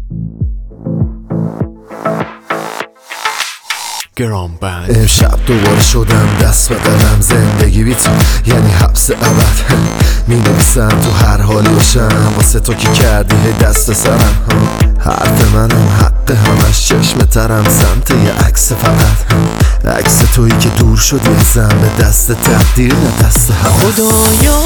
امشب دوباره شدم دست به قلم، زندگی بی تو یعنی حبس ابد. می‌نویسم تو هر حالی باشم واسه تو که کردی هی دست سرم. حرف منم حق همش چشم ترم سمت یه عکس، فقط عکس تویی که دور شدی ازم، به دست تقدیر نه دست هم. خدایا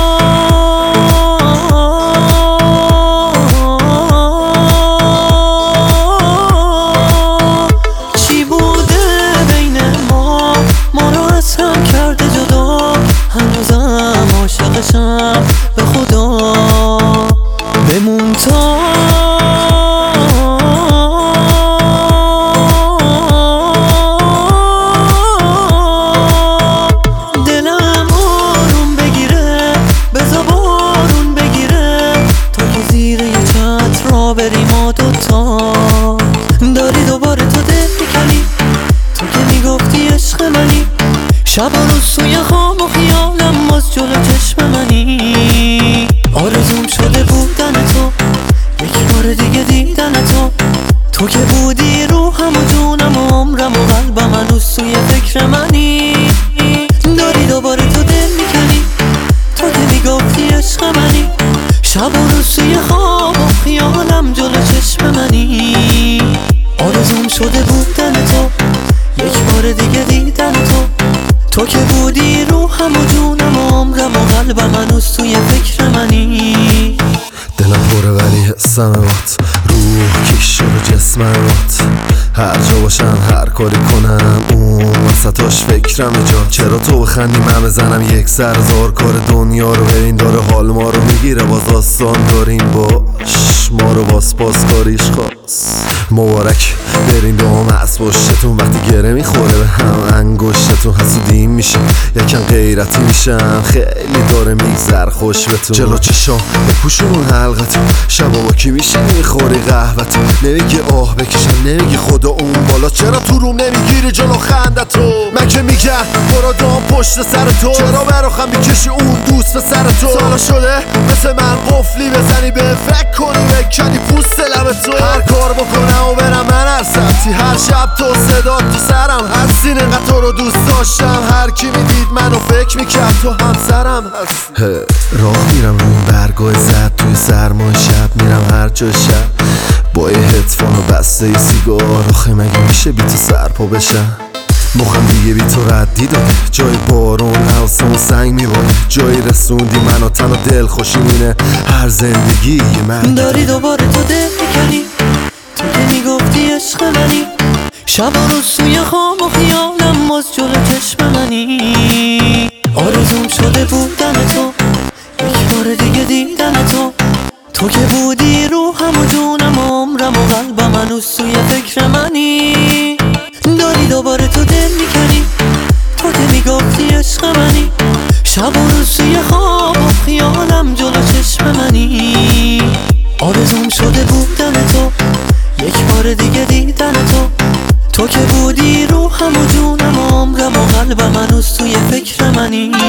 چی بوده بین ما رو از هم کرده جدا، هنوزم عاشقشم به خدا. بمون تا دلم آروم بگیره، بذار بارون بگیره تا که زیر یه چتر را بریم ما دوتا. داری دوباره تو دل میکنی، تو که میگفتی عشق منی، شب و روز توی خواب و خیالم باز جلو چشم منی. آرزوم شده بودن تو، یک بار دیگه دیدن تو، تو که بودی روحم و جونم و عمرم و قلبم، هنوز توی فکر منی. داری دوباره تو دل میکنی، تو که میگفتی عشق منی، شب و روز توی خواب و خیالم جلو چشم منی. آرزوم شده بودن تو، یک بار دیگه دیدن تو، تو که بودی روحم و جونم و عمرم و قلبم، هنوز توی فکر منی. دلم پره ولی حسم بات، روح کش شده جسمم بات. هر جا باشم هر کاری کنم اون وسطاش فکرم جا. چرا تو بخندی من بزنم یک سرزار، کار دنیا رو ببین داره حال ما رو میگیره، باز آسان داریم باش ما رو باز کاریش خواست. مبارک برین دوم از پشتتون، وقتی گره میخوره به هم انگشتتون حسودیم میشه، یکم غیرتی میشم خیلی داره میگذر خوش بهتون. جلو چشام بپوشون حلقتون، شبا با کی میشینی میخوری قهوتون، نمیگه آه بکشم نمیگه خدا اون بالا، چرا تو روم نمیگیری جلو خندتو. من که میگم برو دام پشت سر تو، چرا براخم میکشی اون دوست به سر تو. سالا شده مثل من قفلی بزنی به فکر کنی بکنی پوست لب تو. هر کار بکنم و برم من هر سمتی، هر شب تو صدا تو سرم هستین، انقدر تو رو دوست داشتم هر کی میدید منو فکر میکرد تو همسرم هست. راه میرم روی برگاه زد توی سرمای شب، میرم هر جا شب با یه هدفون و بسته یه سیگار. آخه مگه میشه بی تو سرپا بشم؟ مخم دیگه بی تو ردی داده، جای بارون حواسمو سنگ میباره، جایی رسوندی منو تن و دل خوشی مینه هر زندگی من. داری دوباره تو دل میکنی، تو که میگفتی عشق منی، شب و روز توی خواب و خیالم باز جلو چشم منی. آرزوم شده بودن تو، یک بار دیگه دیدن تو، تو که بودی روحم و جونم و عمرم و قلبم، هنوز توی فکر منی. داری دوباره تو دل میکنی، تو که میگفتی عشق منی، شب و روز توی خواب و خیالم جلو چشم منی. آرزوم شده بودن تو، یک بار دیگه دیدن تو، تو که بودی روحم و جونم و عمرم و قلبم، هنوز توی فکر منی.